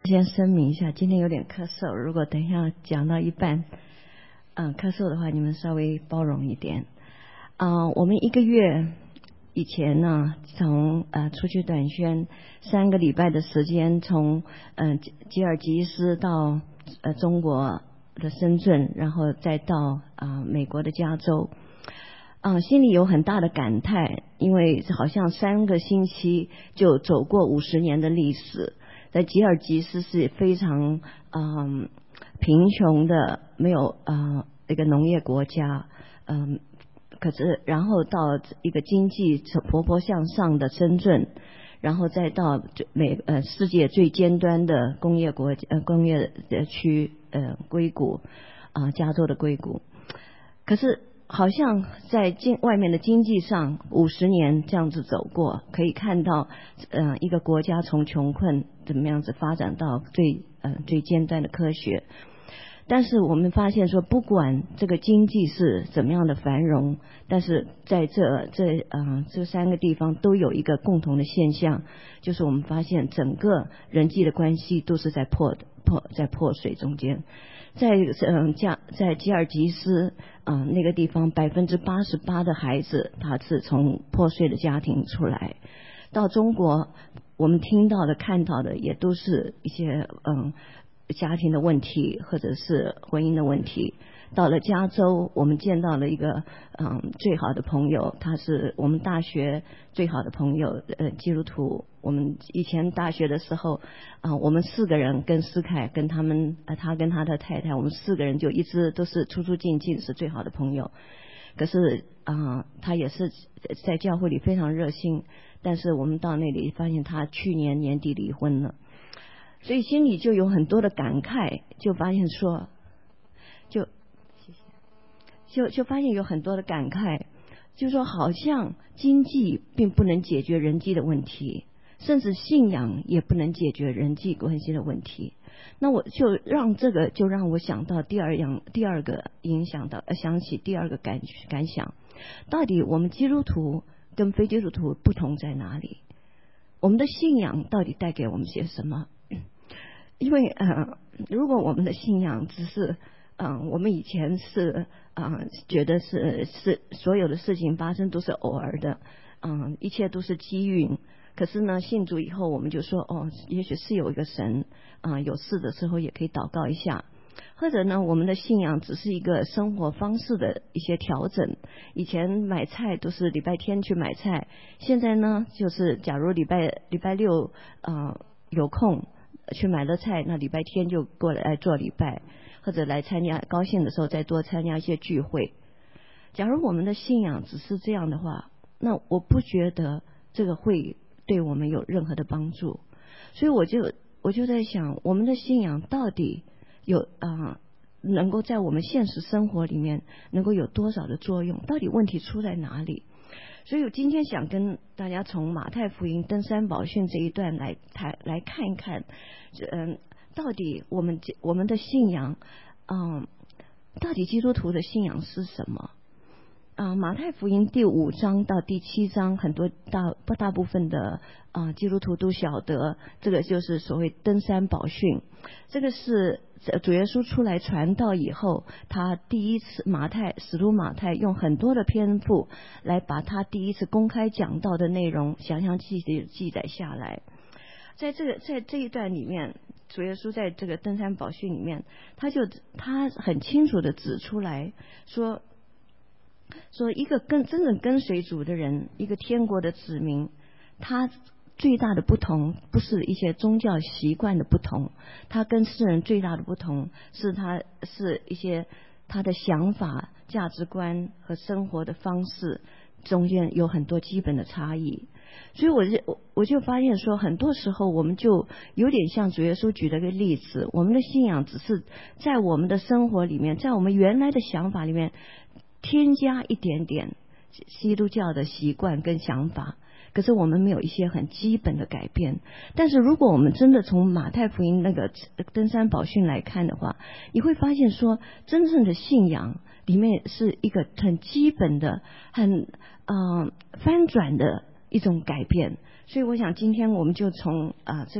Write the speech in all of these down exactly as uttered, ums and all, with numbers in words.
先声明一下，今天有点咳嗽，如果等一下讲到一半，嗯，咳嗽的话，你们稍微包容一点。啊、呃，我们一个月以前呢，从呃出去短宣三个礼拜的时间，从嗯、呃、吉尔吉斯到呃中国的深圳，然后再到啊、呃、美国的加州。啊、呃，心里有很大的感叹，因为好像三个星期就走过五十年的历史。在吉尔吉斯是非常嗯、呃、贫穷的，没有呃一个农业国家，嗯、呃，可是然后到一个经济勃勃向上的深圳，然后再到美呃世界最尖端的工业国呃工业区呃硅谷啊、呃、加州的硅谷，可是好像在经外面的经济上五十年这样子走过，可以看到呃一个国家从穷困怎么样子发展到最呃最尖端的科学。但是我们发现说，不管这个经济是怎么样的繁荣，但是在这这呃这三个地方都有一个共同的现象，就是我们发现整个人际的关系都是在破破在破碎中间。在嗯加在吉尔吉斯啊、呃、那个地方，百分之八十八的孩子他是从破碎的家庭出来。到中国，我们听到的看到的也都是一些嗯家庭的问题或者是婚姻的问题。到了加州，我们见到了一个嗯最好的朋友，他是我们大学最好的朋友，呃基督徒。我们以前大学的时候啊、呃，我们四个人跟思凯跟他们呃他跟他的太太，我们四个人就一直都是出出进进，是最好的朋友。可是啊、呃，他也是在教会里非常热心，但是我们到那里发现他去年年底离婚了，所以心里就有很多的感慨，就发现说就就就发现有很多的感慨，就说好像经济并不能解决人际的问题，甚至信仰也不能解决人际关系的问题。那我就让这个就让我想到第二样第二个影响到呃想起第二个感感想，到底我们基督徒跟非基督徒不同在哪里？我们的信仰到底带给我们些什么？因为呃，如果我们的信仰只是嗯、呃，我们以前是啊、呃，觉得是是所有的事情发生都是偶尔的，嗯、呃，一切都是机运。可是呢，信主以后，我们就说哦，也许是有一个神啊、呃，有事的时候也可以祷告一下。或者呢，我们的信仰只是一个生活方式的一些调整。以前买菜都是礼拜天去买菜，现在呢，就是假如礼拜礼拜六啊、呃、有空去买了菜，那礼拜天就过来做礼拜，或者来参加高兴的时候再多参加一些聚会。假如我们的信仰只是这样的话，那我不觉得这个会对我们有任何的帮助。所以我就我就在想，我们的信仰到底有啊、呃，能够在我们现实生活里面能够有多少的作用？到底问题出在哪里？所以我今天想跟大家从马太福音登山宝训这一段来谈来看一看，嗯，到底我们我们的信仰，嗯，到底基督徒的信仰是什么？啊，马太福音第五章到第七章，很多大大部分的啊基督徒都晓得，这个就是所谓登山宝训。这个是主耶稣出来传道以后，他第一次马太使徒马太用很多的篇幅来把他第一次公开讲道的内容详详细细记载下来。在这个在这一段里面，主耶稣在这个登山宝训里面，他就他很清楚的指出来说。说一个跟真正跟随主的人，一个天国的子民，他最大的不同不是一些宗教习惯的不同，他跟世人最大的不同是他是一些他的想法、价值观和生活的方式中间有很多基本的差异。所以我就我就发现说，很多时候我们就有点像主耶稣举了个例子，我们的信仰只是在我们的生活里面，在我们原来的想法里面添加一点点基督教的习惯跟想法，可是我们没有一些很基本的改变。但是如果我们真的从马太福音那个登山宝训来看的话，你会发现说，真正的信仰里面是一个很基本的、很呃翻转的一种改变。所以我想今天我们就从啊、呃、这个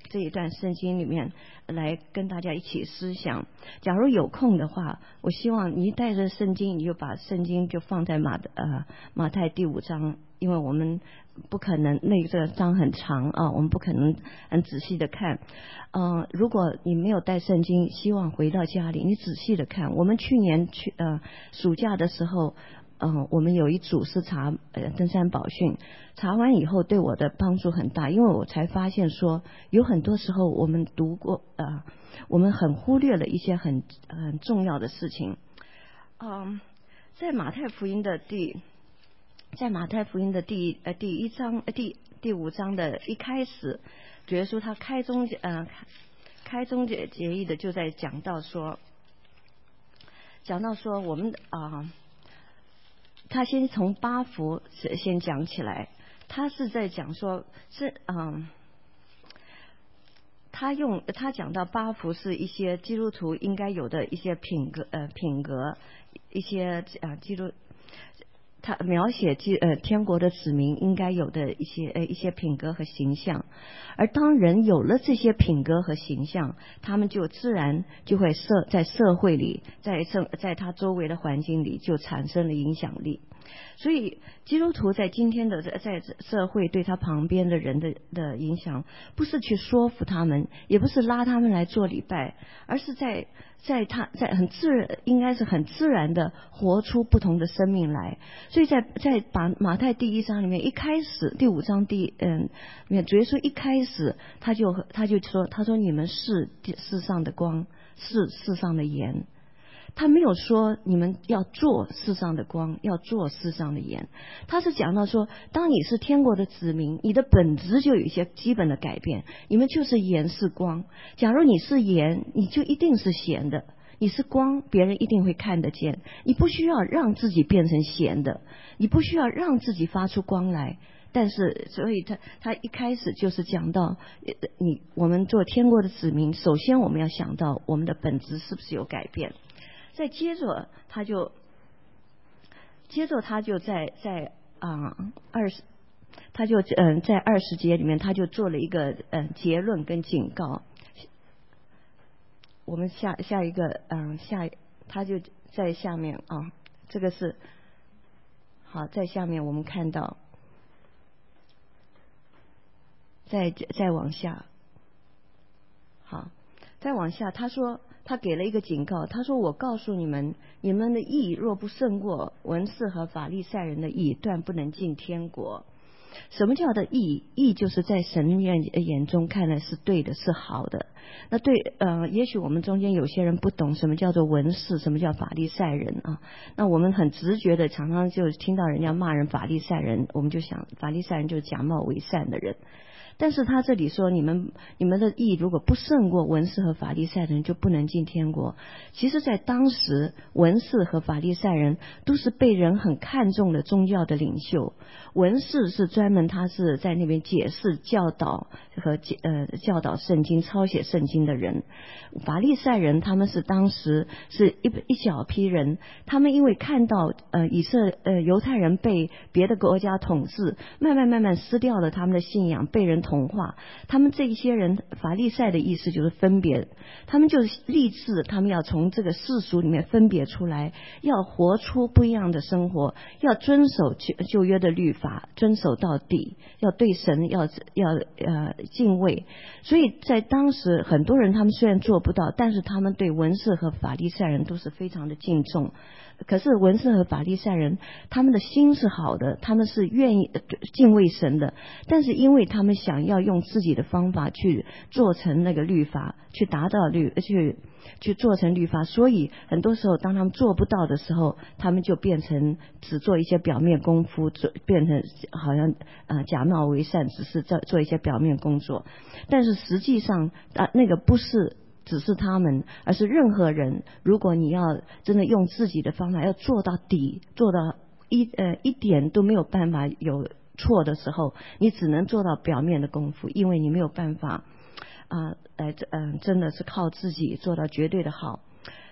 这一段圣经里面来跟大家一起思想。假如有空的话，我希望你带着圣经，你就把圣经就放在马呃马太第五章，因为我们不可能那个章很长啊，我们不可能很仔细的看。嗯、呃，如果你没有带圣经，希望回到家里你仔细的看。我们去年去呃暑假的时候。嗯，我们有一组是查呃登山宝训，查完以后对我的帮助很大，因为我才发现说有很多时候我们读过呃，我们很忽略了一些很很重要的事情。嗯，在马太福音的第，在马太福音的第呃第一章呃第第五章的一开始，主耶稣他开宗呃开宗节节义的就在讲到说，讲到说我们啊。呃他先从八福先讲起来，他是在讲说，是嗯，他用他讲到八福是一些基督徒应该有的一些品格呃品格，一些啊基督，他描写基呃天国的子民应该有的一些呃一些品格和形象，而当人有了这些品格和形象，他们就自然就会社在社会里，在社在他周围的环境里就产生了影响力。所以基督徒在今天的在社会对他旁边的人的的影响，不是去说服他们，也不是拉他们来做礼拜，而是在在他在很自然，应该是很自然的活出不同的生命来。所以在在把马太第一章里面一开始第五章第嗯，主耶稣一开始他就他就说他说你们是世上的光，是世上的盐。他没有说你们要做世上的光，要做世上的盐。他是讲到说，当你是天国的子民，你的本质就有一些基本的改变。你们就是盐是光。假如你是盐，你就一定是咸的；你是光，别人一定会看得见。你不需要让自己变成咸的，你不需要让自己发出光来。但是，所以他他一开始就是讲到，你我们做天国的子民，首先我们要想到我们的本质是不是有改变。再接着，他就，接着他就在在啊二十，他就嗯、呃、在二十节里面，他就做了一个嗯、呃、结论跟警告。我们下下一个嗯、呃、下，他就在下面啊，这个是好，在下面我们看到，再再往下，好，再往下，他说。他给了一个警告，他说我告诉你们，你们的义若不胜过文士和法利赛人的义，断不能进天国。什么叫的义？义就是在神眼眼中看来是对的，是好的。那对呃，也许我们中间有些人不懂什么叫做文士，什么叫法利赛人啊？那我们很直觉的常常就听到人家骂人法利赛人，我们就想法利赛人就是假冒伪善的人。但是他这里说，你们你们的义如果不胜过文士和法利赛人，就不能进天国。其实在当时，文士和法利赛人都是被人很看重的宗教的领袖。文士是专门他是在那边解释教导和呃教导圣经抄写圣经的人。法利赛人他们是当时是一一小批人，他们因为看到呃以色呃犹太人被别的国家统治，慢慢慢慢失掉了他们的信仰，被人同化。他们这一些人，法利赛的意思就是分别，他们就立志他们要从这个世俗里面分别出来，要活出不一样的生活，要遵守旧约的律法，遵守到底，要对神要要呃敬畏。所以在当时很多人他们虽然做不到，但是他们对文士和法利赛人都是非常的敬重。可是文士和法利赛人他们的心是好的，他们是愿意敬畏神的，但是因为他们想要用自己的方法去做成那个律法，去达到律去去做成律法，所以很多时候当他们做不到的时候，他们就变成只做一些表面功夫，做变成好像呃假冒为善，只是做做一些表面工作。但是实际上啊、呃、那个不是只是他们，而是任何人，如果你要真的用自己的方法要做到底，做到一呃一点都没有办法有错的时候，你只能做到表面的功夫，因为你没有办法啊呃嗯、呃、真的是靠自己做到绝对的好。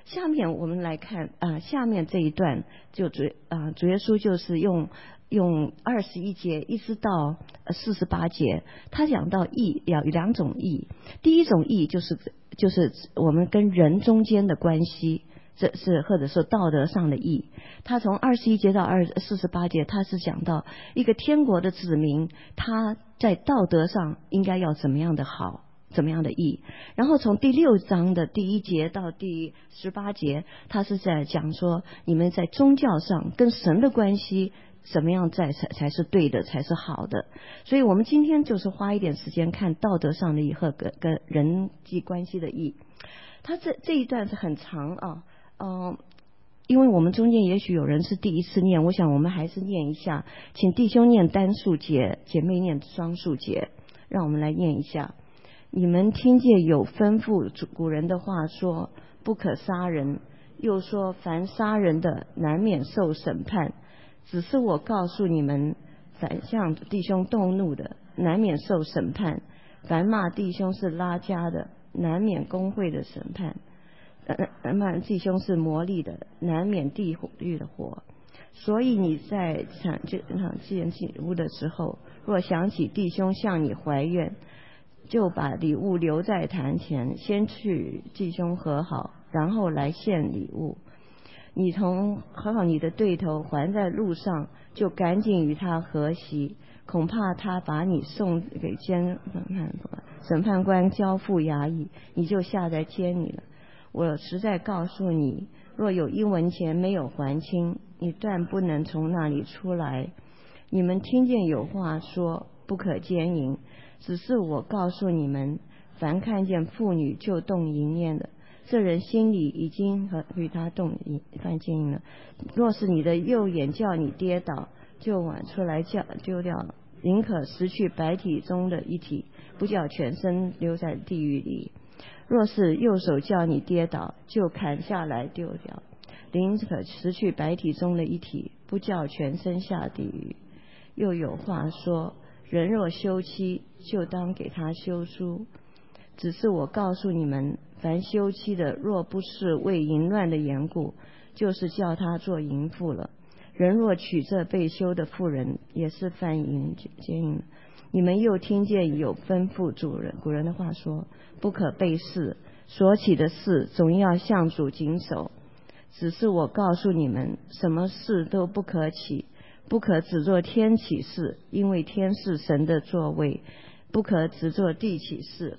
下面我们来看啊、呃，下面这一段就主啊、呃、主耶稣就是用用二十一节一直到四十八节，他讲到义有两种义，第一种义就是就是我们跟人中间的关系，这是或者说道德上的义。他从二十一节到二四十八节，他是讲到一个天国的子民，他在道德上应该要怎么样的好，怎么样的义。然后从第六章的第一节到第十八节，他是在讲说你们在宗教上跟神的关系怎么样在才才是对的，才是好的。所以我们今天就是花一点时间看道德上的义和跟跟人际关系的义。他这这一段是很长啊，嗯、呃，因为我们中间也许有人是第一次念，我想我们还是念一下，请弟兄念单数节，姐妹念双数节，让我们来念一下。你们听见有吩咐古人的话说，不可杀人，又说凡杀人的难免受审判。只是我告诉你们，凡向弟兄动怒的难免受审判，凡骂弟兄是拉加的难免公会的审判，呃，骂弟兄是魔力的难免地狱的火。所以你在产这场祭祭物的时候，若想起弟兄向你怀怨，就把礼物留在坛前，先去弟兄和好，然后来献礼物。你同和好你的对头还在路上，就赶紧与他和席，恐怕他把你送给监审判官交付衙役，你就下在监里了。我实在告诉你，若有一文钱没有还清，你断不能从那里出来。你们听见有话说，不可奸淫，只是我告诉你们，凡看见妇女就动淫念的，这人心里已经和与他动犯奸淫了。若是你的右眼叫你跌倒，就挽出来叫丢掉，宁可失去百体中的一体，不叫全身留在地狱里。若是右手叫你跌倒，就砍下来丢掉，宁可失去百体中的一体，不叫全身下地狱。又有话说，人若休妻，就当给他休书。只是我告诉你们，凡休妻的，若不是为淫乱的缘故，就是叫他做淫妇了。人若娶这被休的妇人，也是犯淫奸淫。你们又听见有吩咐主人古人的话说，不可背誓，所起的事总要向主谨守。只是我告诉你们，什么事都不可起，不可只做天起事，因为天是神的座位；不可只做地起事。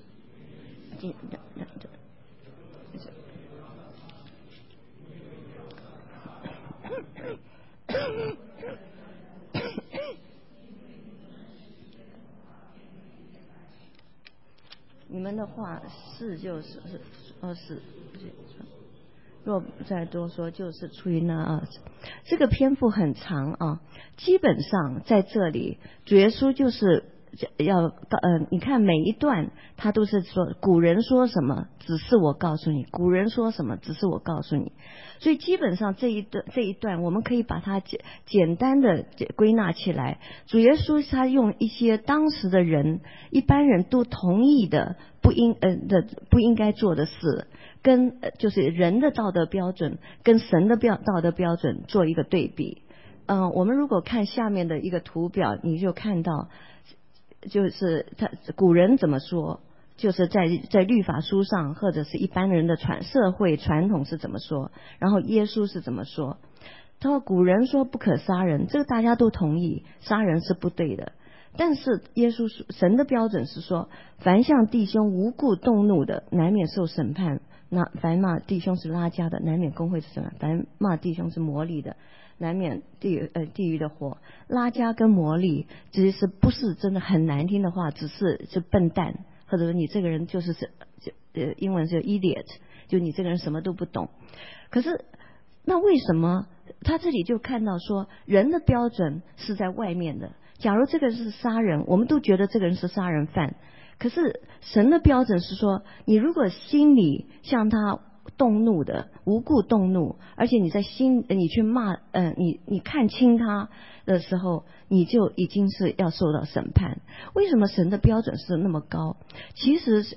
你们的话是就是是呃是，若再多说就是出于那二。这个篇幅很长啊，基本上在这里主耶稣就是要呃，你看每一段他都是说古人说什么，只是我告诉你；古人说什么，只是我告诉你。所以基本上这一段这一段，我们可以把它简简单的归纳起来。主耶稣他用一些当时的人、一般人都同意的不应呃的不应该做的事，跟就是人的道德标准跟神的标道德标准做一个对比。嗯、呃，我们如果看下面的一个图表，你就看到。就是他古人怎么说，就是在在律法书上或者是一般人的传社会传统是怎么说，然后耶稣是怎么说。他说古人说不可杀人，这个大家都同意，杀人是不对的。但是耶稣神的标准是说，凡向弟兄无故动怒的，难免受审判。那凡骂弟兄是拉加的，难免公会是审判；凡骂弟兄是魔力的，难免地狱呃地狱的火。拉加跟魔力其实不是真的很难听的话，只是是笨蛋，或者说你这个人就是是呃英文是 idiot， 就你这个人什么都不懂。可是那为什么他这里就看到说人的标准是在外面的？假如这个是杀人，我们都觉得这个人是杀人犯。可是神的标准是说，你如果心里向他动怒的，无故动怒，而且你在心你去骂呃你你看清他的时候，你就已经是要受到审判。为什么神的标准是那么高？其实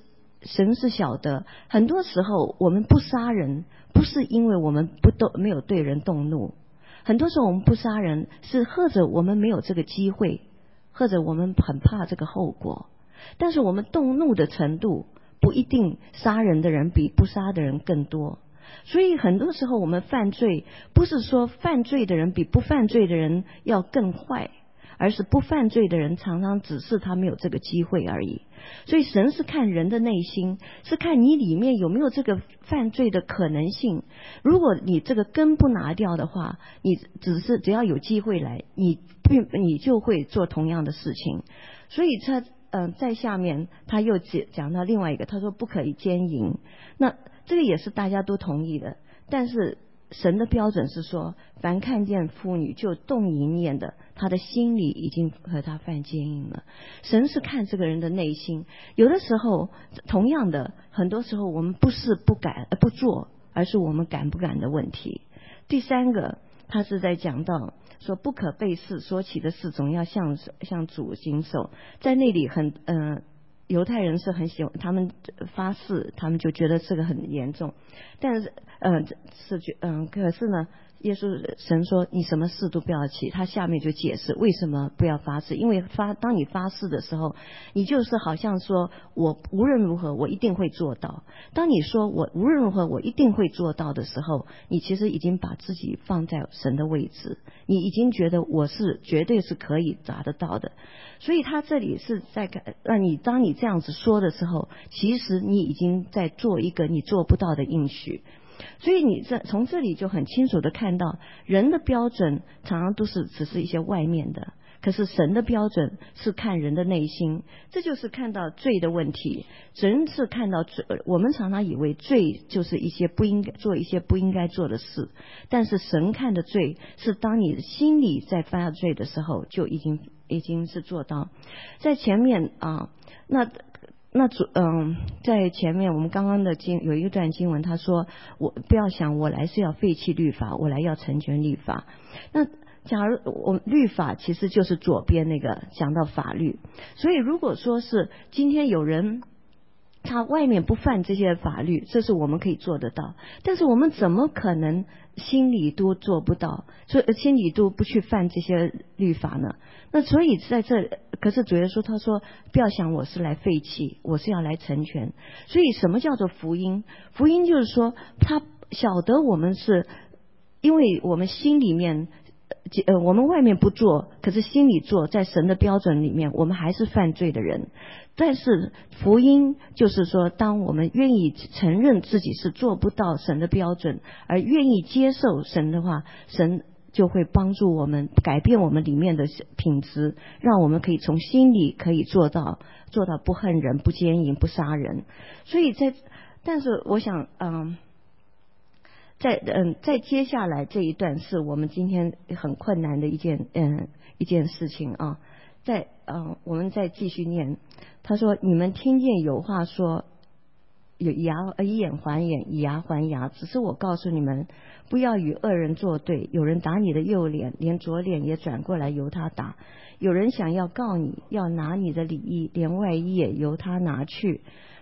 神是晓得，很多时候我们不杀人，不是因为我们不都没有对人动怒，很多时候我们不杀人，是或者我们没有这个机会，或者我们很怕这个后果。但是我们动怒的程度不一定杀人的人比不杀的人更多，所以很多时候我们犯罪，不是说犯罪的人比不犯罪的人要更坏，而是不犯罪的人常常只是他没有这个机会而已。所以神是看人的内心，是看你里面有没有这个犯罪的可能性。如果你这个根不拿掉的话，你只是只要有机会来，你并你就会做同样的事情。所以他嗯、呃，在下面他又讲到另外一个，他说不可以奸淫。那这个也是大家都同意的，但是神的标准是说，凡看见妇女就动淫念的，他的心里已经和他犯奸淫了。神是看这个人的内心。有的时候同样的，很多时候我们不是不敢不做，而是我们敢不敢的问题。第三个，他是在讲到说不可背誓，说起的事总要向向主谨守。在那里很嗯、呃犹太人是很喜欢，他们发誓，他们就觉得这个很严重。但是，嗯、呃，是觉，嗯、呃，可是呢，耶稣神说你什么事都不要起。他下面就解释为什么不要发誓，因为发当你发誓的时候，你就是好像说我无论如何我一定会做到。当你说我无论如何我一定会做到的时候，你其实已经把自己放在神的位置，你已经觉得我是绝对是可以达得到的。所以他这里是在让你当你这样子说的时候，其实你已经在做一个你做不到的应许。所以你这从这里就很清楚的看到，人的标准常常都是只是一些外面的，可是神的标准是看人的内心。这就是看到罪的问题。神是看到罪，我们常常以为罪就是一些不应该做一些不应该做的事，但是神看的罪是当你心里在犯罪的时候就已经已经是做到。在前面啊，那那主嗯，在前面我们刚刚的经有一段经文，他说我不要想我来是要废弃律法，我来要成全律法。那假如我律法其实就是左边那个讲到法律，所以如果说是今天有人他外面不犯这些法律，这是我们可以做得到，但是我们怎么可能心里都做不到，所以心里都不去犯这些律法呢？那所以在这，可是主耶稣他说不要想我是来废弃，我是要来成全。所以什么叫做福音？福音就是说他晓得我们是因为我们心里面呃，我们外面不做，可是心里做，在神的标准里面我们还是犯罪的人。但是福音就是说，当我们愿意承认自己是做不到神的标准，而愿意接受神的话，神就会帮助我们改变我们里面的品质，让我们可以从心里可以做到做到不恨人、不奸淫、不杀人。所以在但是我想嗯在嗯在接下来这一段是我们今天很困难的一件嗯一件事情啊。在嗯我们再继续念，他说你们听见有话说有牙以眼还眼以牙还牙，只是我告诉你们，不要与恶人作对。有人打你的右脸，连左脸也转过来由他打；有人想要告你，要拿你的里衣，连外衣也由他拿去。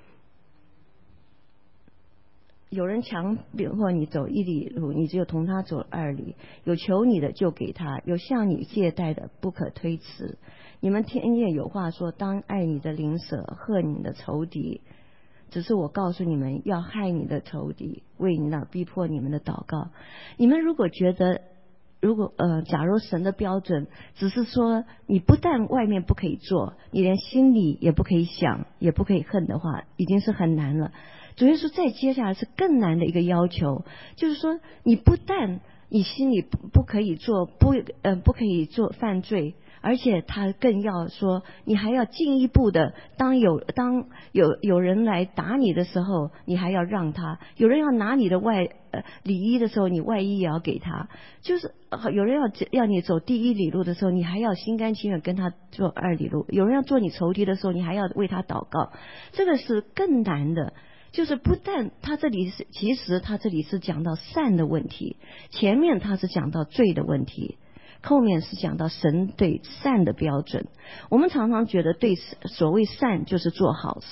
有人强迫你走一里路，你只有同他走二里。有求你的就给他，有向你借贷的不可推辞。你们听见有话说，当爱你的邻舍，恨你的仇敌。只是我告诉你们，要害你的仇敌，为你那逼迫你们的祷告。你们如果觉得如果呃，假如神的标准只是说你不但外面不可以做，你连心里也不可以想，也不可以恨的话，已经是很难了。主耶稣再接下来是更难的一个要求，就是说你不但你心里不不可以做不呃不可以做犯罪，而且他更要说你还要进一步的，当有当有有人来打你的时候，你还要让他；有人要拿你的外呃里衣的时候，你外衣也要给他。就是有人要要你走第一里路的时候，你还要心甘情愿跟他做二里路；有人要做你仇敌的时候，你还要为他祷告。这个是更难的。就是不但他这里是，其实他这里是讲到善的问题，前面他是讲到罪的问题，后面是讲到神对善的标准。我们常常觉得对所谓善就是做好事，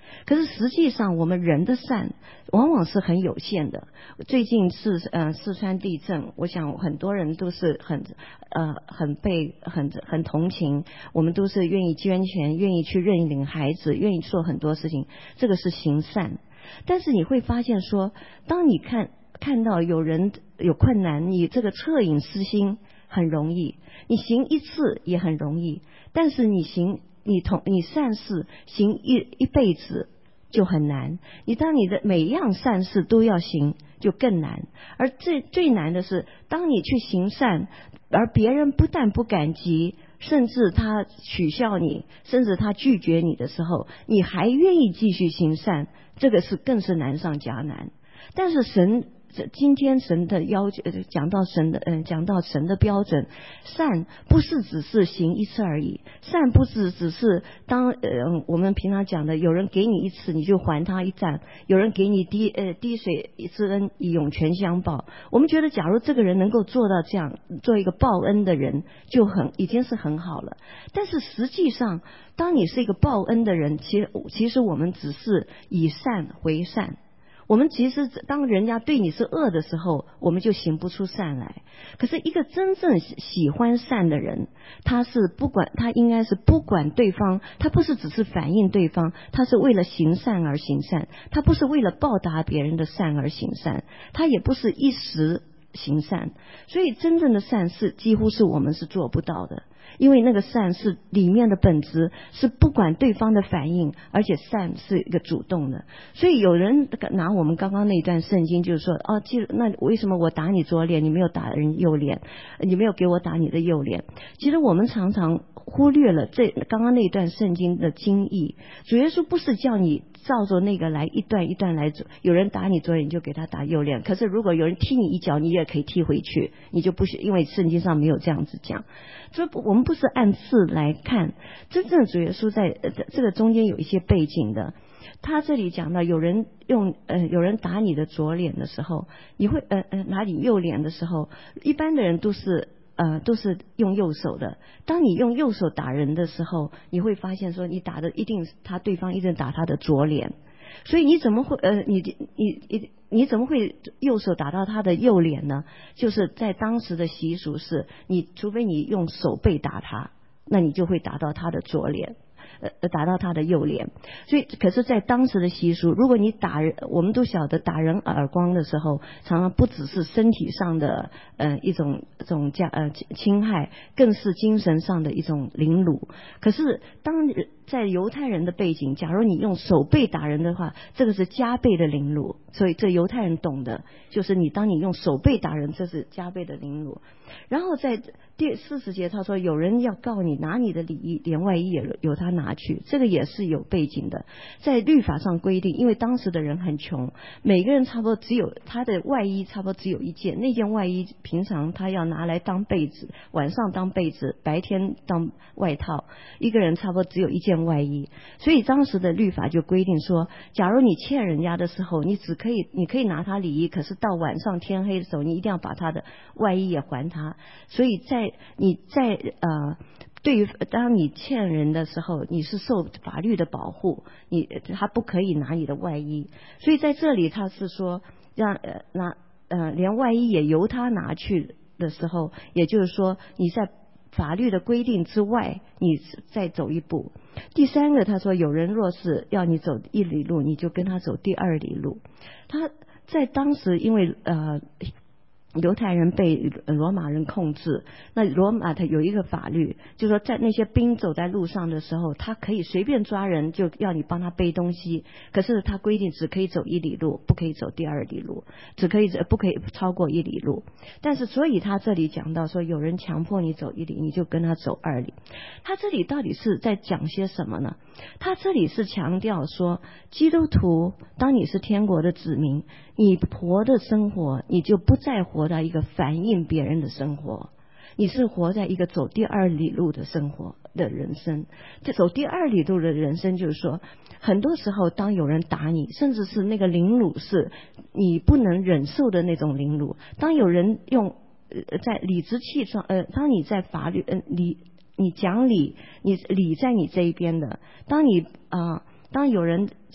可是实际上我们人的善往往是很有限的。最近是呃四川地震，我想很多人都是很呃很被很很同情，我们都是愿意捐钱，愿意去认领孩子，愿意做很多事情，这个是行善。但是你会发现说，当你看看到有人有困难，你这个恻隐之心很容易，你行一次也很容易，但是你行你同你善事行一一辈子就很难。你当你的每一样善事都要行，就更难。而最最难的是，当你去行善，而别人不但不感激，甚至他取笑你，甚至他拒绝你的时候，你还愿意继续行善，这个是更是难上加难。但是神今天神的要求，讲到神的嗯，讲到神的标准，善不是只是行一次而已，善不是只是当呃我们平常讲的，有人给你一次你就还他一战，有人给你滴呃滴水之恩以涌泉相报。我们觉得，假如这个人能够做到这样，做一个报恩的人，就很已经是很好了。但是实际上，当你是一个报恩的人，其实其实我们只是以善回善。我们其实当人家对你是恶的时候，我们就行不出善来。可是一个真正喜欢善的人，他是不管他应该是不管对方，他不是只是反映对方，他是为了行善而行善，他不是为了报答别人的善而行善，他也不是一时行善。所以真正的善事几乎是我们是做不到的，因为那个善是里面的本质是不管对方的反应，而且善是一个主动的。所以有人拿我们刚刚那段圣经就是说，哦，那为什么我打你左脸，你没有打人右脸，你没有给我打你的右脸？其实我们常常忽略了这刚刚那段圣经的经义。主耶稣不是叫你照着那个来一段一段来做，有人打你左脸就给他打右脸，可是如果有人踢你一脚，你也可以踢回去，你就不是，因为圣经上没有这样子讲。所以我们不是按次来看，真正的主耶稣在、呃、这个中间有一些背景的。他这里讲到有人用呃有人打你的左脸的时候，你会呃呃拿你右脸的时候，一般的人都是呃都是用右手的。当你用右手打人的时候，你会发现说你打的一定他对方一定打他的左脸，所以你怎么会呃你你你你怎么会右手打到他的右脸呢？就是在当时的习俗是，你除非你用手背打他，那你就会打到他的左脸。呃，打到他的右脸。所以可是在当时的习俗，如果你打人，我们都晓得打人耳光的时候，常常不只是身体上的呃一种一种加呃侵害，更是精神上的一种凌辱。可是当在犹太人的背景，假如你用手背打人的话，这个是加倍的凌辱。所以这犹太人懂的，就是你当你用手背打人，这是加倍的凌辱。然后在第四十节他说，有人要告你，拿你的礼衣连外衣也由他拿去，这个也是有背景的。在律法上规定，因为当时的人很穷，每个人差不多只有他的外衣差不多只有一件，那件外衣平常他要拿来当被子，晚上当被子，白天当外套，一个人差不多只有一件外衣。所以当时的律法就规定说，假如你欠人家的时候，你只可以你可以拿他礼衣，可是到晚上天黑的时候，你一定要把他的外衣也还他。所以在你在呃对于当你欠人的时候，你是受法律的保护，你他不可以拿你的外衣。所以在这里他是说让呃拿呃连外衣也由他拿去的时候，也就是说你在法律的规定之外，你再走一步。第三个他说，有人若是要你走一里路，你就跟他走第二里路。他在当时因为呃犹太人被罗马人控制，那罗马它有一个法律，就是说在那些兵走在路上的时候，他可以随便抓人，就要你帮他背东西，可是他规定只可以走一里路，不可以走第二里路，只可以不可以超过一里路。但是所以他这里讲到说，有人强迫你走一里，你就跟他走二里。他这里到底是在讲些什么呢？他这里是强调说，基督徒当你是天国的子民，你活的生活，你就不再活到一个反映别人的生活，你是活在一个走第二里路的生活的人生。这走第二里路的人生就是说，很多时候当有人打你，甚至是那个凌辱是你不能忍受的那种凌辱，当有人用呃在理直气壮呃当你在法律呃理你讲理，你理在你这一边的，当你啊、呃当有人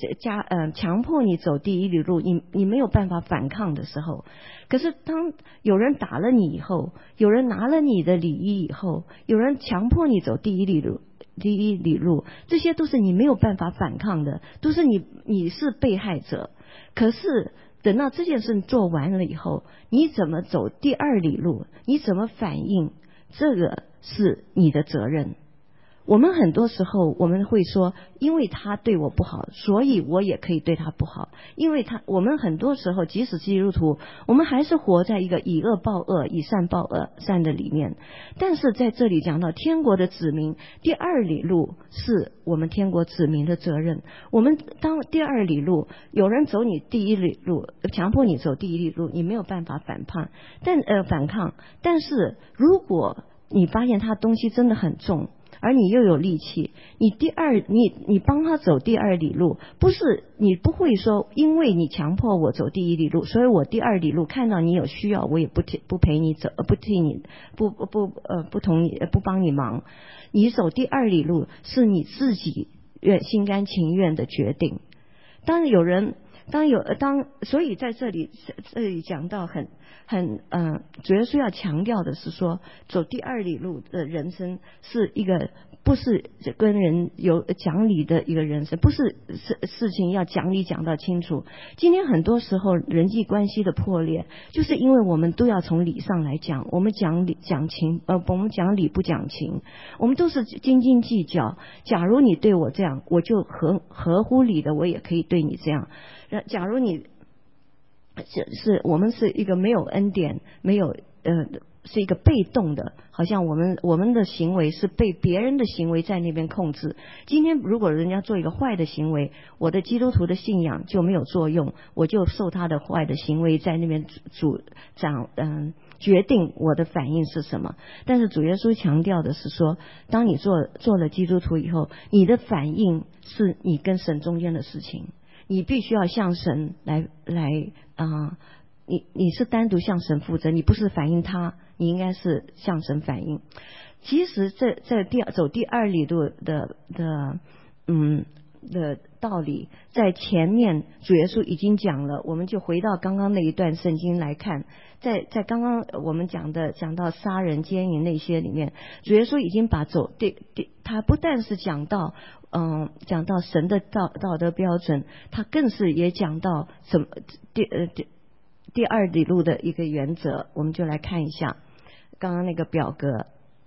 加呃强迫你走第一里路，你你没有办法反抗的时候，可是当有人打了你以后，有人拿了你的礼衣以后，有人强迫你走第一里路。第一里路，这些都是你没有办法反抗的，都是你你是被害者。可是等到这件事做完了以后，你怎么走第二里路，你怎么反应，这个是你的责任。我们很多时候我们会说，因为他对我不好，所以我也可以对他不好。因为他，我们很多时候即使是基督徒，我们还是活在一个以恶报恶、以善报恶善的里面。但是在这里讲到天国的子民，第二里路是我们天国子民的责任。我们当第二里路有人走你第一里路，强迫你走第一里路，你没有办法反抗，但呃反抗。但是如果你发现他东西真的很重，而你又有力气，你第二你你帮他走第二里路，不是你不会说因为你强迫我走第一里路，所以我第二里路看到你有需要，我也不替不陪你走，不替你不不不呃不同意不帮你忙。你走第二里路是你自己愿心甘情愿的决定。当有人当有当所以在这里这里讲到很很呃，主要是要强调的是说，走第二里路的人生是一个不是跟人有讲理的一个人生，不是事事情要讲理讲到清楚。今天很多时候人际关系的破裂，就是因为我们都要从理上来讲，我们讲理讲情，呃，我们讲理不讲情，我们都是斤斤计较。假如你对我这样，我就合合乎理的，我也可以对你这样。假如你是是我们是一个没有恩典，没有呃是一个被动的，好像我们我们的行为是被别人的行为在那边控制。今天如果人家做一个坏的行为，我的基督徒的信仰就没有作用，我就受他的坏的行为在那边主长嗯、呃、决定我的反应是什么。但是主耶稣强调的是说，当你做做了基督徒以后，你的反应是你跟神中间的事情。你必须要向神来来啊、呃，你你是单独向神负责，你不是反映他，你应该是向神反映。其实这这第走第二里路的的嗯的道理，在前面主耶稣已经讲了，我们就回到刚刚那一段圣经来看，在在刚刚我们讲的讲到杀人奸淫那些里面，主耶稣已经把走第第他不但是讲到。嗯，讲到神的道道德标准，他更是也讲到什么第呃第第二里路的一个原则，我们就来看一下刚刚那个表格，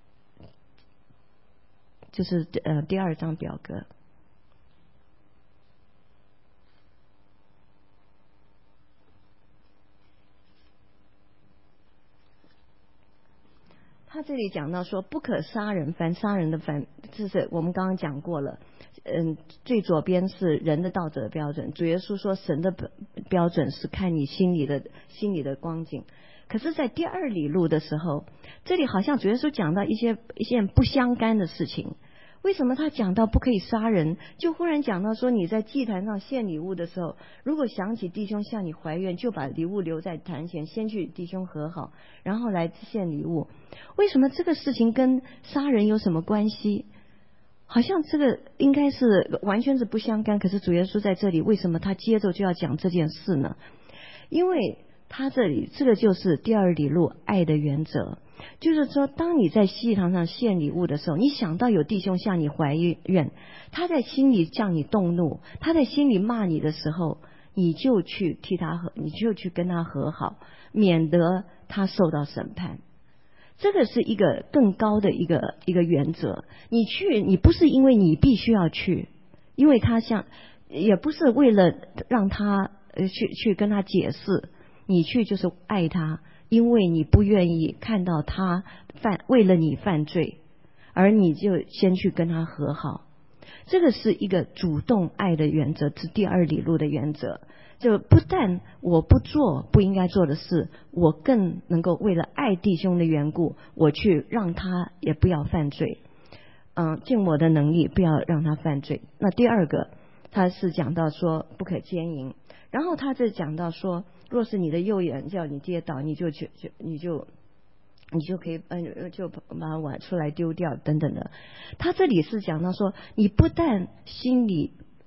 就是呃第二张表格。他这里讲到说，不可杀人，凡杀人的凡，这是我们刚刚讲过了。嗯，最左边是人的道德标准，主耶稣说神的标准是看你心里的心里的光景。可是在第二里路的时候，这里好像主耶稣讲到一些一些不相干的事情。为什么他讲到不可以杀人，就忽然讲到说你在祭坛上献礼物的时候，如果想起弟兄向你怀怨，就把礼物留在坛前，先去弟兄和好，然后来献礼物。为什么这个事情跟杀人有什么关系？好像这个应该是完全是不相干，可是主耶稣在这里为什么他接着就要讲这件事呢？因为他这里这个就是第二里路爱的原则，就是说当你在祭坛上献礼物的时候，你想到有弟兄向你怀怨，他在心里向你动怒，他在心里骂你的时候，你就去替他和你就去跟他和好，免得他受到审判。这个是一个更高的一个一个原则。你去，你不是因为你必须要去，因为他像，也不是为了让他呃去去跟他解释，你去就是爱他，因为你不愿意看到他犯为了你犯罪，而你就先去跟他和好。这个是一个主动爱的原则，是第二里路的原则。就不但我不做不应该做的事，我更能够为了爱弟兄的缘故，我去让他也不要犯罪，嗯，尽我的能力不要让他犯罪。那第二个，他是讲到说不可奸淫，然后他这讲到说，若是你的右眼叫你跌倒，你就去就你就你就可以嗯就把它挖出来丢掉等等的。他这里是讲到说，你不但心里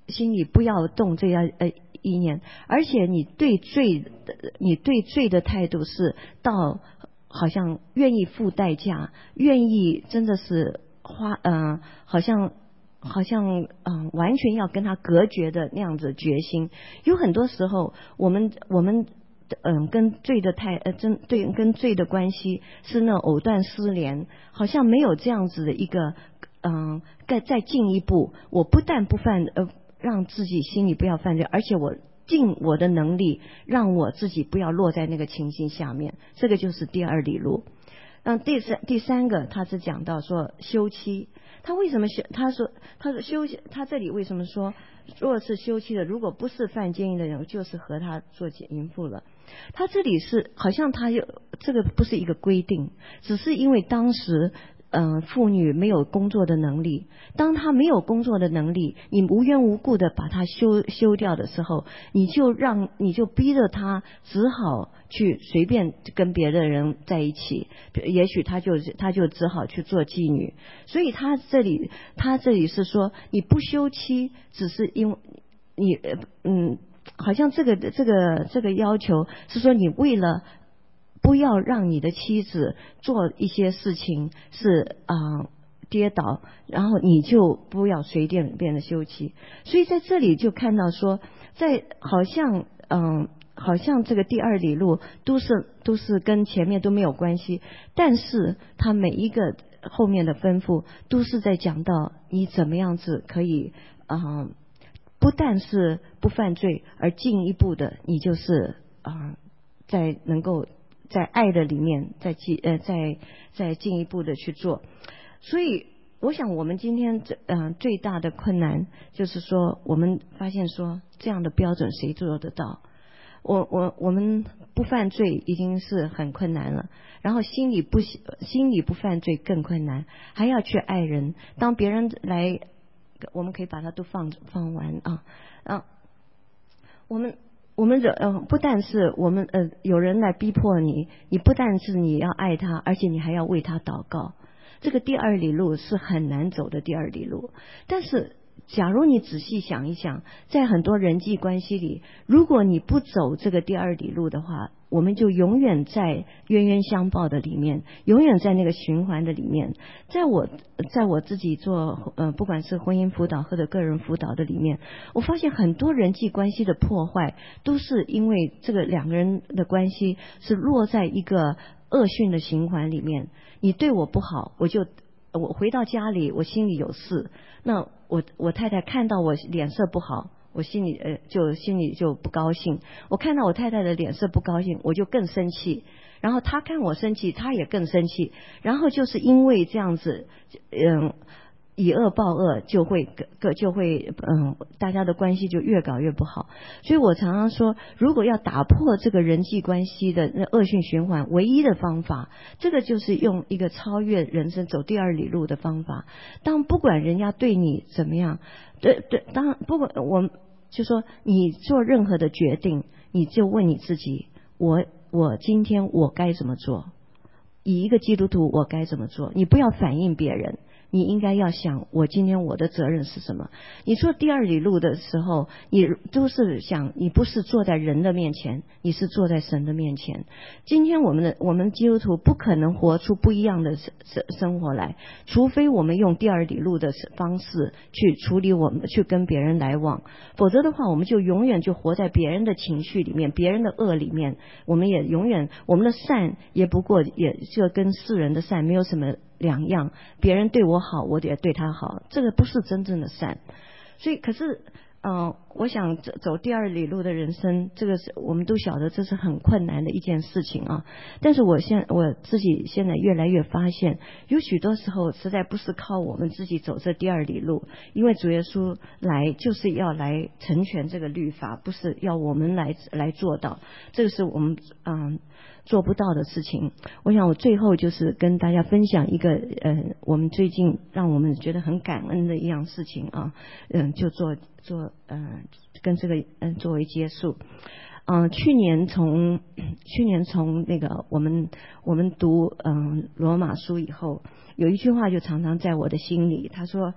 心里不要动这样呃意念，而且你对罪你对罪的态度是到好像愿意付代价，愿意真的是花呃好像好像嗯、呃、完全要跟他隔绝的那样子决心。有很多时候我们我们嗯、呃、跟罪的态呃真对跟罪的关系是那藕断丝连，好像没有这样子的一个嗯再再进一步，我不但不犯呃让自己心里不要犯罪，而且我尽我的能力让我自己不要落在那个情形下面，这个就是第二里路。嗯，第三第三个他是讲到说休妻，他为什么休？他说他说休他这里为什么说若是休妻的，如果不是犯奸淫的人，就是和他做淫妇了。他这里是好像他有这个不是一个规定，只是因为当时嗯、呃，妇女没有工作的能力，当她没有工作的能力，你无缘无故的把她休休掉的时候，你就让你就逼着她只好去随便跟别的人在一起，也许她就她就只好去做妓女。所以他这里他这里是说，你不休妻，只是因为你嗯，好像这个这个这个要求是说，你为了不要让你的妻子做一些事情是啊、呃、跌倒，然后你就不要随便变得休妻。所以在这里就看到说，在好像嗯、呃、好像这个第二里路都是都是跟前面都没有关系，但是他每一个后面的吩咐都是在讲到你怎么样子可以啊、呃、不但是不犯罪，而进一步的你就是啊、呃、在能够在爱的里面再进呃再再进一步的去做。所以我想我们今天这嗯、呃、最大的困难就是说，我们发现说这样的标准谁做得到？我我我们不犯罪已经是很困难了，然后心里不心里不犯罪更困难，还要去爱人。当别人来，我们可以把它都放放完啊啊，我们。我们的呃，不但是我们呃有人来逼迫你，你不但是你要爱他，而且你还要为他祷告。这个第二里路是很难走的第二里路。但是假如你仔细想一想，在很多人际关系里，如果你不走这个第二里路的话，我们就永远在冤冤相报的里面，永远在那个循环的里面。在我在我自己做呃不管是婚姻辅导或者个人辅导的里面，我发现很多人际关系的破坏都是因为这个两个人的关系是落在一个恶性的循环里面。你对我不好，我就我回到家里我心里有事，那我我太太看到我脸色不好，我心里呃就心里就不高兴，我看到我太太的脸色不高兴，我就更生气，然后她看我生气，她也更生气，然后就是因为这样子嗯以恶报恶，就会个就会嗯，大家的关系就越搞越不好。所以我常常说，如果要打破这个人际关系的那恶性循环，唯一的方法，这个就是用一个超越人生走第二里路的方法。当不管人家对你怎么样，对对，当不管我就说你做任何的决定，你就问你自己，我我今天我该怎么做？以一个基督徒我该怎么做？你不要反映别人，你应该要想我今天我的责任是什么。你做第二里路的时候，你都是想你不是坐在人的面前，你是坐在神的面前。今天我们的我们基督徒不可能活出不一样的生生活来，除非我们用第二里路的方式去处理我们去跟别人来往，否则的话我们就永远就活在别人的情绪里面，别人的恶里面，我们也永远我们的善也不过也就跟世人的善没有什么两样，别人对我好我也对他好，这个不是真正的善。所以可是嗯、呃，我想走走第二里路的人生，这个是我们都晓得这是很困难的一件事情啊。但是我现我自己现在越来越发现，有许多时候实在不是靠我们自己走这第二里路，因为主耶稣来就是要来成全这个律法，不是要我们来来做到，这个是我们嗯做不到的事情。我想我最后就是跟大家分享一个呃，我们最近让我们觉得很感恩的一样事情啊，嗯，就做做呃跟这个嗯作为结束。嗯、呃，去年从去年从那个我们我们读嗯罗马书以后，有一句话就常常在我的心里，他说。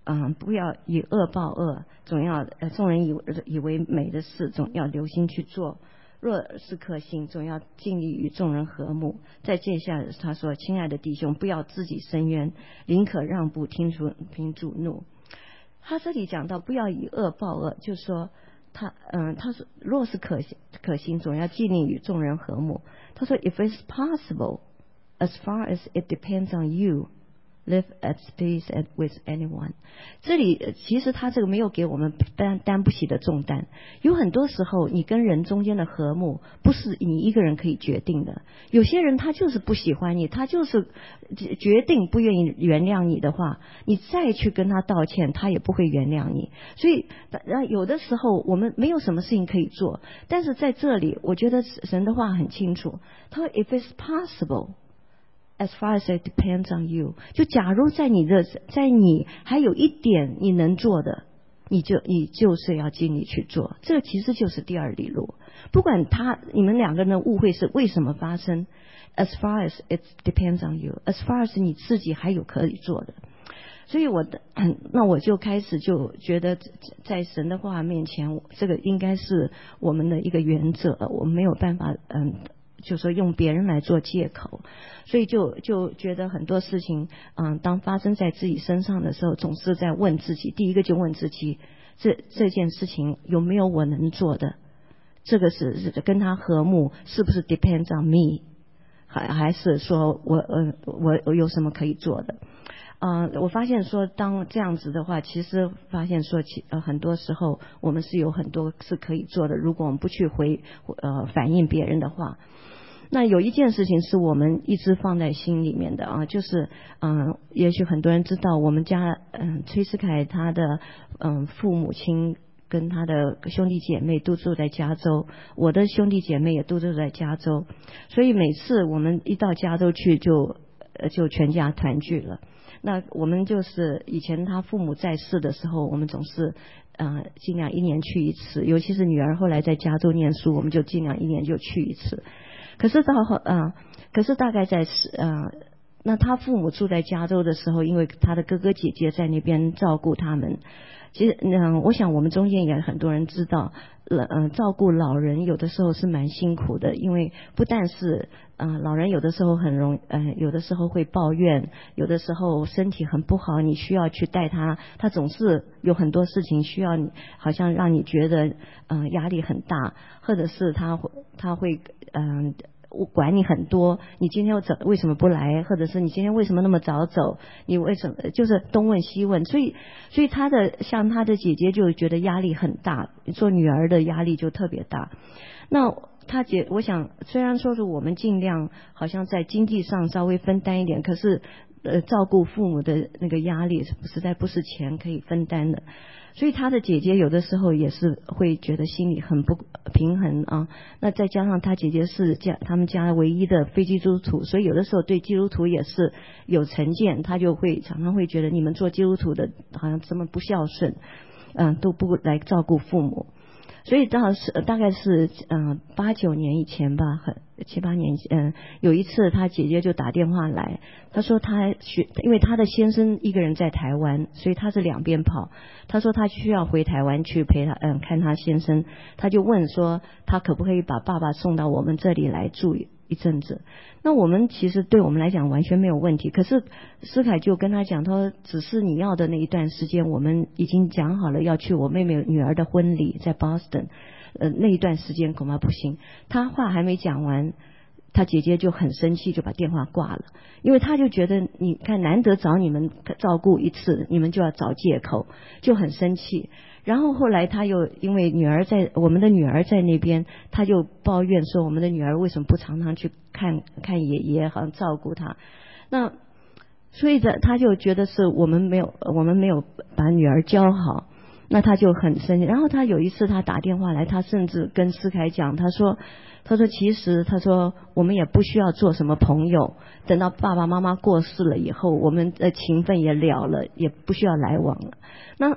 嗯，不要以恶报恶，总要呃众人以以为美的事，总要留心去做。若是可行，总要尽力与众人和睦。在接下来他说：“亲爱的弟兄，不要自己伸冤，宁可让步，听主凭主怒。”他这里讲到不要以恶报恶，就是说他嗯，他说若是可行可行，总要尽力与众人和睦。他说 ：“If it's possible, as far as it depends on you, live at peace with anyone。”这里其实他这个没有给我们担担不起的重担。有很多时候，你跟人中间的和睦不是你一个人可以决定的。有些人他就是不喜欢你，他就是决定不愿意原谅你的话，你再去跟他道歉，他也不会原谅你。所以有的时候我们没有什么事情可以做，但是在这里，我觉得神的话很清楚。他说 ：“If it's possible。”As far as it depends on you， 就假如在你的在你还有一点你能做的，你就你就是要尽力去做。这个其实就是第二里路。不管他你们两个人的误会是为什么发生 ，as far as it depends on you，as far as 你自己还有可以做的。所以我的那我就开始就觉得在神的话面前，这个应该是我们的一个原则，我们没有办法嗯。就说用别人来做借口，所以就就觉得很多事情，嗯，当发生在自己身上的时候，总是在问自己，第一个就问自己，这这件事情有没有我能做的？这个是是跟他和睦，是不是 depends on me？ 还还是说我呃我我有什么可以做的？呃，我发现说，当这样子的话，其实发现说，其呃很多时候我们是有很多是可以做的，如果我们不去回呃反映别人的话。那有一件事情是我们一直放在心里面的啊，就是嗯，也许很多人知道，我们家嗯崔思凯他的嗯父母亲跟他的兄弟姐妹都住在加州，我的兄弟姐妹也都住在加州，所以每次我们一到加州去就呃就全家团聚了。那我们就是以前他父母在世的时候，我们总是呃尽量一年去一次，尤其是女儿后来在加州念书，我们就尽量一年就去一次。可是到后啊、呃，可是大概在呃，那他父母住在加州的时候，因为他的哥哥姐姐在那边照顾他们。其实嗯、呃，我想我们中间也很多人知道，嗯、呃，照顾老人有的时候是蛮辛苦的，因为不但是嗯、呃，老人有的时候很容嗯、呃，有的时候会抱怨，有的时候身体很不好，你需要去带他，他总是有很多事情需要你，好像让你觉得嗯、呃、压力很大，或者是他会他会嗯。呃我管你很多，你今天怎为什么不来？或者是你今天为什么那么早走？你为什么就是东问西问？所以，所以他的像他的姐姐就觉得压力很大，做女儿的压力就特别大。那他姐，我想虽然说是我们尽量好像在经济上稍微分担一点，可是呃，照顾父母的那个压力实在不是钱可以分担的。所以他的姐姐有的时候也是会觉得心里很不平衡啊。那再加上他姐姐是家他们家唯一的非基督徒，所以有的时候对基督徒也是有成见，他就会常常会觉得你们做基督徒的好像这么不孝顺，嗯，都不来照顾父母。所以到是大概是嗯八九年以前吧，很七八年嗯有一次他姐姐就打电话来，他说他学，因为他的先生一个人在台湾，所以他是两边跑。他说他需要回台湾去陪他嗯看他先生，他就问说他可不可以把爸爸送到我们这里来住一阵子。那我们其实对我们来讲完全没有问题，可是思凯就跟他讲，他说只是你要的那一段时间，我们已经讲好了要去我妹妹女儿的婚礼，在 Boston， 呃那一段时间恐怕不行。他话还没讲完，他姐姐就很生气，就把电话挂了，因为他就觉得你看难得找你们照顾一次，你们就要找借口，就很生气。然后后来他又因为女儿在我们的女儿在那边，他就抱怨说我们的女儿为什么不常常去看看爷爷，好像照顾他。那所以的他就觉得是我们没有我们没有把女儿教好，那他就很生气。然后他有一次他打电话来，他甚至跟思凯讲，他说他说其实他说我们也不需要做什么朋友，等到爸爸妈妈过世了以后，我们的情分也了了，也不需要来往了。那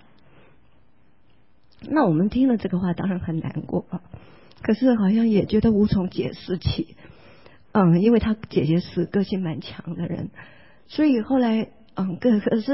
那我们听了这个话当然很难过，可是好像也觉得无从解释起。嗯，因为他姐姐是个性蛮强的人，所以后来嗯，可可是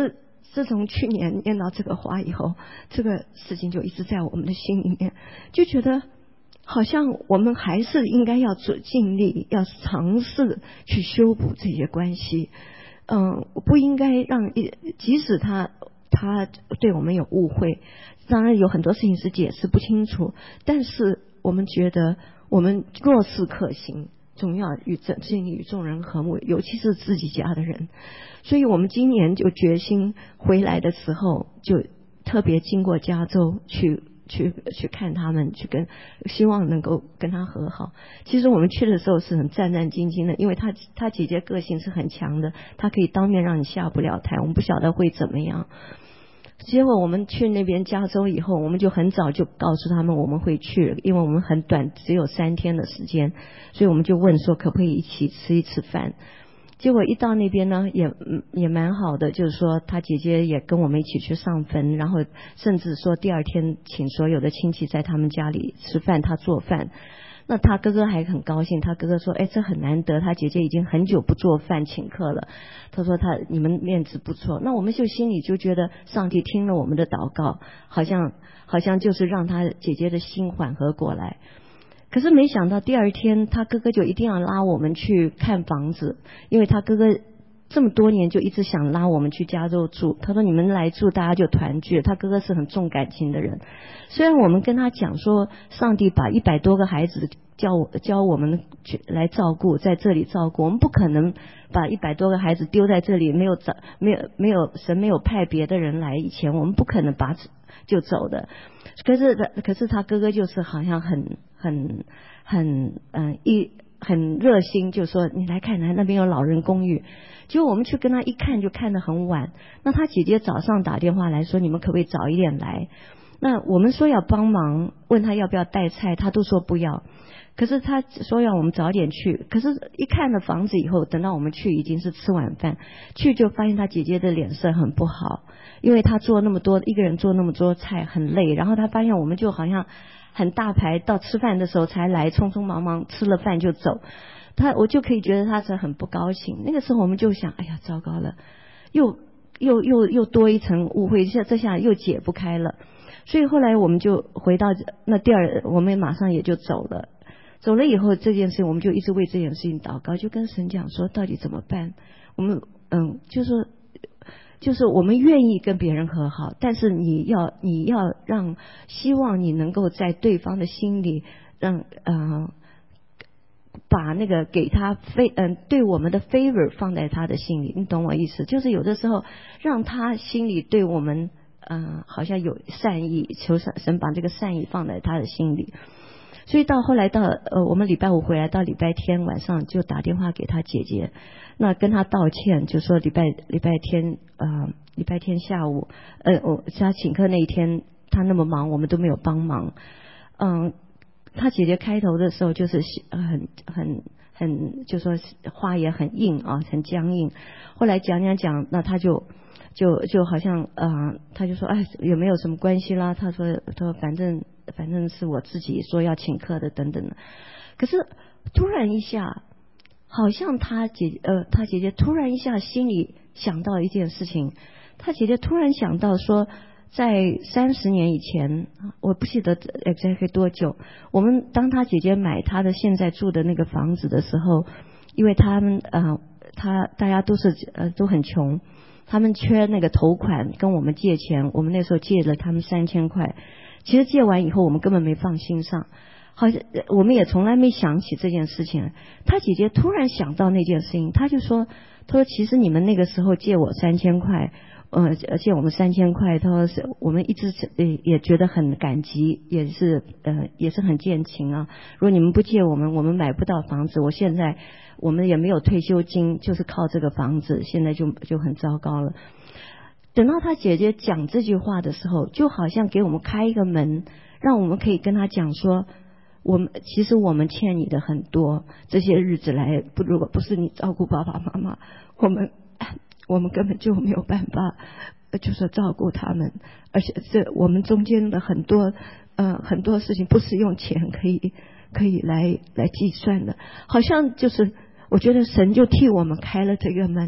自从去年念到这个话以后，这个事情就一直在我们的心里面，就觉得好像我们还是应该要做尽力，要尝试去修补这些关系。嗯，不应该让一，即使他他对我们有误会，当然有很多事情是解释不清楚，但是我们觉得我们若是可行，总要与尽力与众人和睦，尤其是自己家的人。所以我们今年就决心回来的时候，就特别经过加州去去去看他们，去跟希望能够跟他和好。其实我们去的时候是很战战兢兢的，因为他他姐姐个性是很强的，他可以当面让你下不了台，我们不晓得会怎么样。结果我们去那边加州以后，我们就很早就告诉他们我们会去，因为我们很短，只有三天的时间，所以我们就问说可不可以一起吃一次饭。结果一到那边呢，也也蛮好的，就是说他姐姐也跟我们一起去上坟，然后甚至说第二天请所有的亲戚在他们家里吃饭，他做饭。那他哥哥还很高兴，他哥哥说：“哎，这很难得，他姐姐已经很久不做饭请客了。”他说：“他你们面子不错。”那我们就心里就觉得上帝听了我们的祷告，好像好像就是让他姐姐的心缓和过来。可是没想到第二天，他哥哥就一定要拉我们去看房子，因为他哥哥这么多年就一直想拉我们去加州住。他说你们来住，大家就团聚。他哥哥是很重感情的人，虽然我们跟他讲说，上帝把一百多个孩子教我教我们去来照顾，在这里照顾，我们不可能把一百多个孩子丢在这里，没有找没有没有神没有派别的人来以前，我们不可能把就走的。可是可是他哥哥就是好像很很很嗯一很热心，就说你来看，来那边有老人公寓。结果我们去跟他一看，就看得很晚。那他姐姐早上打电话来说，你们可不可以早一点来？那我们说要帮忙，问他要不要带菜，他都说不要。可是他说要我们早点去，可是一看了房子以后，等到我们去已经是吃晚饭，去就发现他姐姐的脸色很不好，因为他做那么多，一个人做那么多菜很累，然后他发现我们就好像很大牌，到吃饭的时候才来，匆匆忙忙吃了饭就走，他我就可以觉得他是很不高兴。那个时候我们就想，哎呀糟糕了，又又又又多一层误会，这这下又解不开了。所以后来我们就回到那第二，我们马上也就走了。走了以后，这件事我们就一直为这件事情祷告，就跟神讲说到底怎么办。我们嗯，就是说就是我们愿意跟别人和好，但是你要你要让希望你能够在对方的心里让呃把那个给他非嗯、呃、对我们的 favor 放在他的心里，你懂我意思？就是有的时候让他心里对我们嗯、呃、好像有善意，求神神把这个善意放在他的心里。所以到后来到呃我们礼拜五回来，到礼拜天晚上就打电话给他姐姐，那跟他道歉，就说礼拜礼拜天呃礼拜天下午呃我他请客那一天他那么忙，我们都没有帮忙。嗯，他姐姐开头的时候就是很很很就说话也很硬啊，很僵硬。后来讲讲讲，那他就就就好像呃他就说哎有没有什么关系啦？他说他说反正。反正是我自己说要请客的等等的。可是突然一下好像他姐呃他姐姐突然一下心里想到一件事情，他姐姐突然想到说在三十年以前，我不记得 exactly 多久，我们当他姐姐买他的现在住的那个房子的时候，因为他们呃他大家都是呃都很穷，他们缺那个头款跟我们借钱，我们那时候借了他们三千块。其实借完以后我们根本没放心上，好像我们也从来没想起这件事情。他姐姐突然想到那件事情，他就说他说其实你们那个时候借我三千块呃借我们三千块，他说是我们一直呃也觉得很感激，也是呃也是很见情啊。如果你们不借我们，我们买不到房子，我现在我们也没有退休金，就是靠这个房子，现在就就很糟糕了。等到他姐姐讲这句话的时候，就好像给我们开一个门，让我们可以跟他讲说，我们其实我们欠你的很多，这些日子来不如果不是你照顾爸爸妈妈，我们我们根本就没有办法就是照顾他们，而且这我们中间的很多呃很多事情不是用钱可以可以来来计算的，好像就是我觉得神就替我们开了这个门，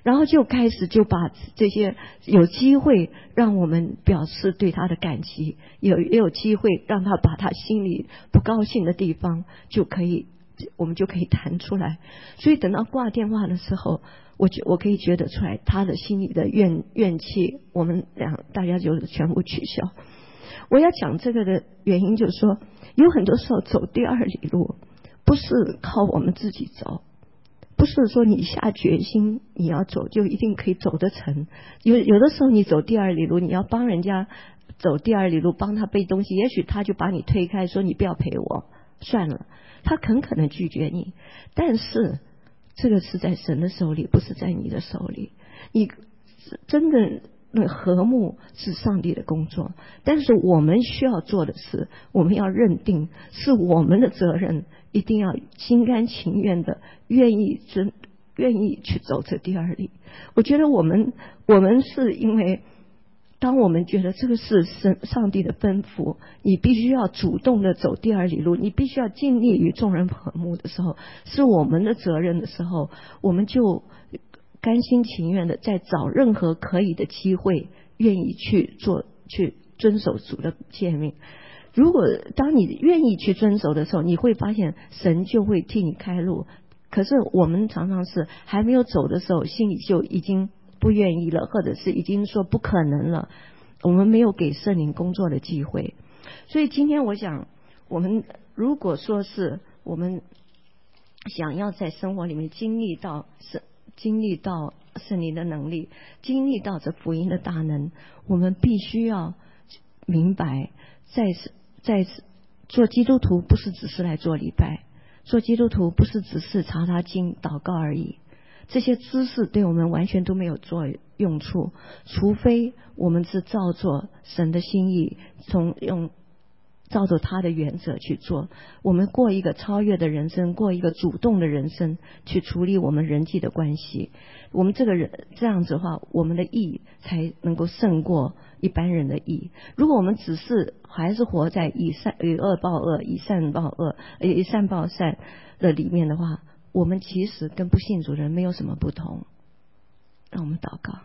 然后就开始就把这些有机会让我们表示对他的感激，有也有机会让他把他心里不高兴的地方就可以我们就可以谈出来。所以等到挂电话的时候，我觉我可以觉得出来他的心里的怨怨气，我们俩大家就全部取消。我要讲这个的原因就是说，有很多时候走第二里路不是靠我们自己走，不是说你下决心你要走就一定可以走得成。有有的时候你走第二里路，你要帮人家走第二里路，帮他背东西，也许他就把你推开，说你不要陪我算了，他很可能拒绝你。但是这个是在神的手里，不是在你的手里。你真的那和睦是上帝的工作，但是我们需要做的是，我们要认定是我们的责任，一定要心甘情愿的愿意真愿意去走这第二里。我觉得我们我们是因为当我们觉得这个是神上帝的吩咐，你必须要主动的走第二里路，你必须要尽力与众人和睦的时候，是我们的责任的时候，我们就甘心情愿的在找任何可以的机会，愿意去做，去遵守主的诫命。如果当你愿意去遵守的时候，你会发现神就会替你开路。可是我们常常是还没有走的时候，心里就已经不愿意了，或者是已经说不可能了，我们没有给圣灵工作的机会。所以今天我想，我们如果说是我们想要在生活里面经历到圣经历到圣灵的能力，经历到这福音的大能，我们必须要明白，在在做基督徒不是只是来做礼拜，做基督徒不是只是查查经祷告而已，这些知识对我们完全都没有做用处，除非我们是照着神的心意，从用照着他的原则去做，我们过一个超越的人生，过一个主动的人生，去处理我们人际的关系。我们这个人这样子的话，我们的义才能够胜过一般人的义。如果我们只是还是活在以善以恶报恶，以善报恶，以善报善的里面的话，我们其实跟不信主人没有什么不同。让我们祷告。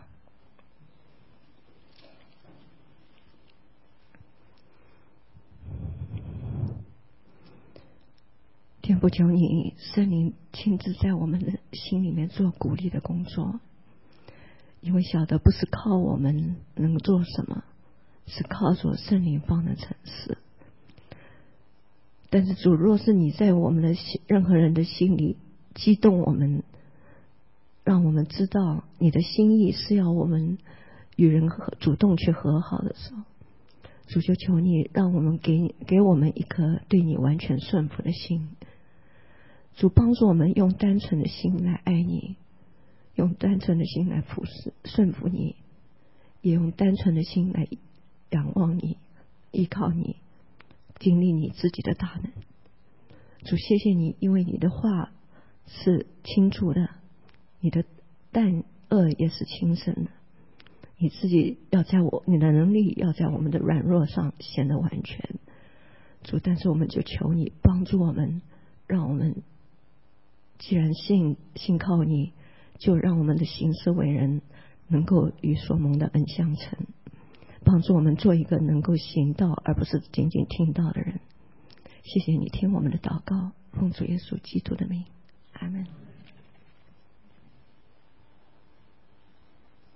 天父，求你圣灵亲自在我们的心里面做鼓励的工作，因为晓得不是靠我们能做什么，是靠着圣灵方能成事。但是主，若是你在我们的心任何人的心里激动我们，让我们知道你的心意是要我们与人和主动去和好的时候，主就求你让我们给给我们一颗对你完全顺服的心。主帮助我们用单纯的心来爱你，用单纯的心来服侍顺服你，也用单纯的心来仰望你，依靠你，经历你自己的大能。主谢谢你，因为你的话是清楚的，你的但恶也是轻省的，你自己要在我你的能力要在我们的软弱上显得完全。主，但是我们就求你帮助我们，让我们既然信信靠你，就让我们的行事为人能够与所蒙的恩相称，帮助我们做一个能够行道而不是仅仅听到的人。谢谢你听我们的祷告，奉主耶稣基督的名，阿们。